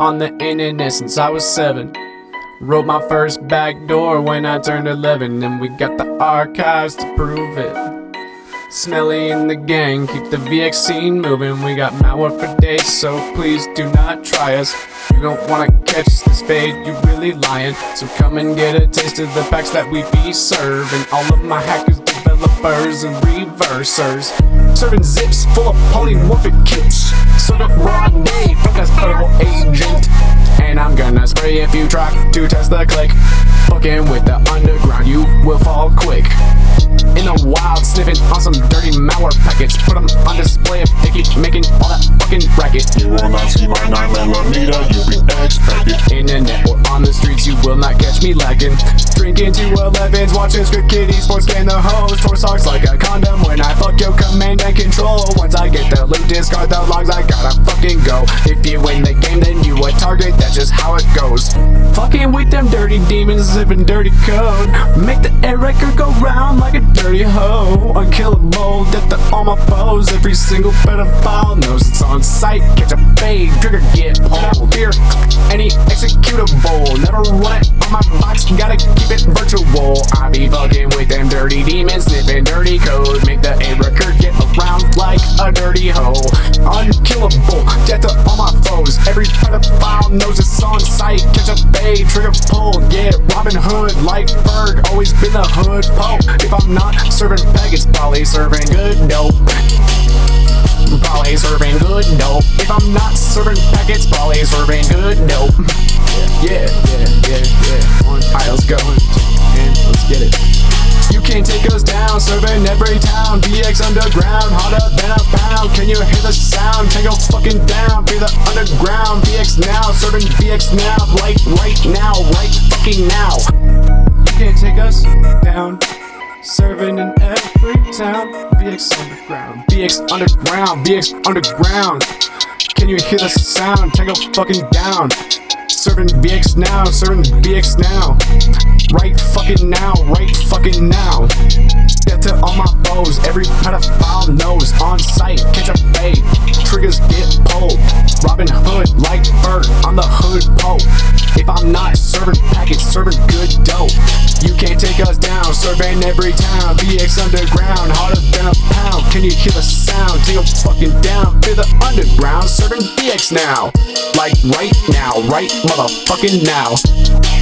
on the internet since I was 7. Wrote my first backdoor when I turned 11, and we got the archives to prove it. Smelly in the gang, keep the VX scene moving. We got malware for days, so please do not try us. You don't wanna catch this fade, you really lying. So come and get a taste of the packs that we be serving. All of my hackers, developers, and reversers, serving zips full of polymorphic kits. Serving raw day from this federal agent. And I'm gonna spray if you try to test the click. Fucking with the underground, you will fall quick. In the wild, sniffing on some dirty malware packets. Put them on display if they keep making all that fucking racket. You will not see my 9mm, you be expected. Internet or on the streets, you will not catch me lacking. Drinking 211s, watching Script Kitty Sports, scan the hose. Torch socks like a condom when I fuck your command and control. Once I get the loot, discard the logs, I gotta fucking go. If you win the game, then you a target, that's just how it goes. Fucking with them dirty demons, zipping dirty code. Make the air record go round like a dirty hoe. Unkillable, death to all my foes. Every single pedophile knows it's on sight. Catch a fade, trigger get pulled. Fear any executable. Never run it on my box, gotta keep it virtual. I be fucking with them dirty demons, sniffing dirty code. Make the air record get around like a dirty hoe. Unkillable, death to all my foes. Every pedophile knows it's on sight. Catch a fade, trigger pull, get Robin Hood like Berg. Always been the hood po. If I'm not serving packets, probably serving good dope. Probably serving good dope. If I'm not serving packets, probably serving good dope. Yeah. Alright, let's go. And let's get it. You can't take us down, serving every town. VX underground, hotter than a pound. Can you hear the sound? Take us fucking down. Feel the underground. VX now, serving VX now. Like right now, right fucking now. You can't take us down. Serving in every town. VX underground. VX underground. VX underground. Can you hear the sound? Take us fucking down. Serving VX now, serving VX now. Right fucking now, right fucking now. Death to all my foes, every pedophile knows. On sight, catch a fade, triggers get pulled. Robin Hood like Bird on the hood pole. If I'm not serving packets, serving good dope. You can't take us down, serving every town. VX underground, harder than a pound. Can you hear the sound? Take them fucking down. Feel the underground, serving VX now. Like right now, right motherfucking now.